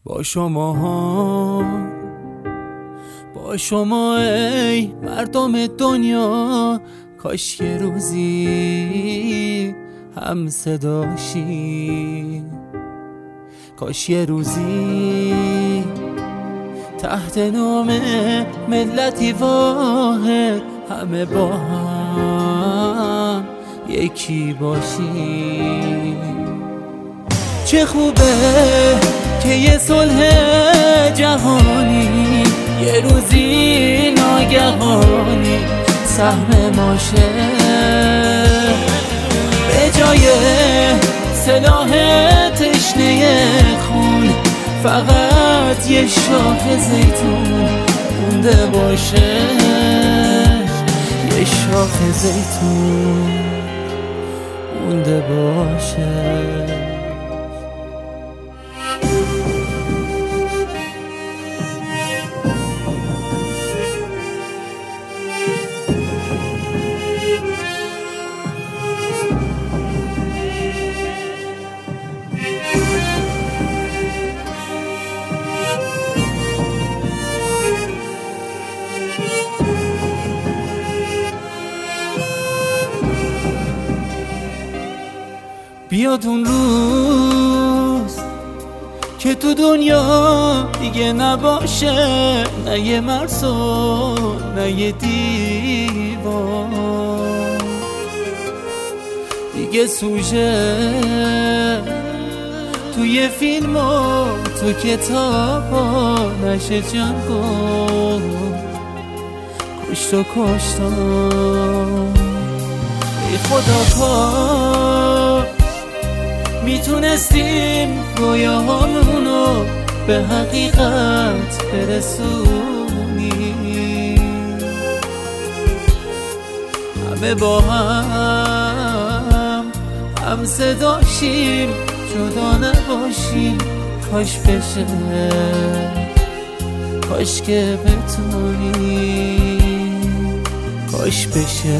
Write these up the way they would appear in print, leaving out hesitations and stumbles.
با شما ای مردم دنیا، کاش یه روزی هم صداشی، کاش یه روزی تحت نام ملتی واحد همه با هم یکی باشی. چه خوبه که یه صلح جهانی یه روزی ناگهانی سهم ماشه، به جای سلاح تشنه خون فقط یه شاخ زیتون مونده باشه، یه شاخ زیتون مونده باشه. بیاد اون روز که تو دنیا دیگه نباشه نه یه مرز و نه یه دیوار، دیگه سوژه توی فیلم و تو کتاب نشه جنگ و کشت و کشتن. ای خدا کاش میتونستیم رویاهامونو به حقیقت برسونیم، همه با هم صداشیم، جدا نباشیم. کاش بشه، کاش که بتونیم، کاش بشه،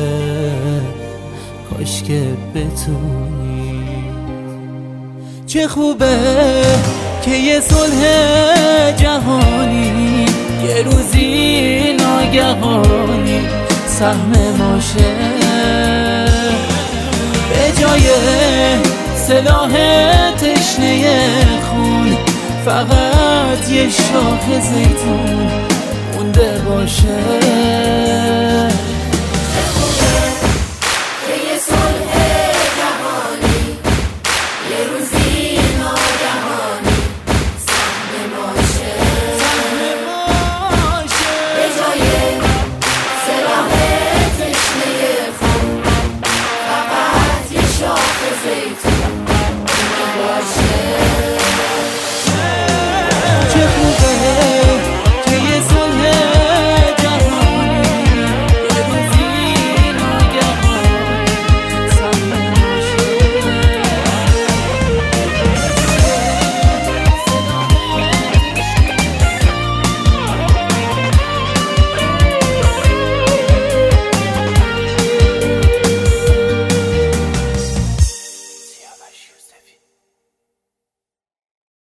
کاش که بتونیم. چه خوبه که یه صلح جهانی یه روزی ناگهانی سهم ماشه، به جای سلاح تشنه خون فقط یه شاخ زیتون مونده باشه.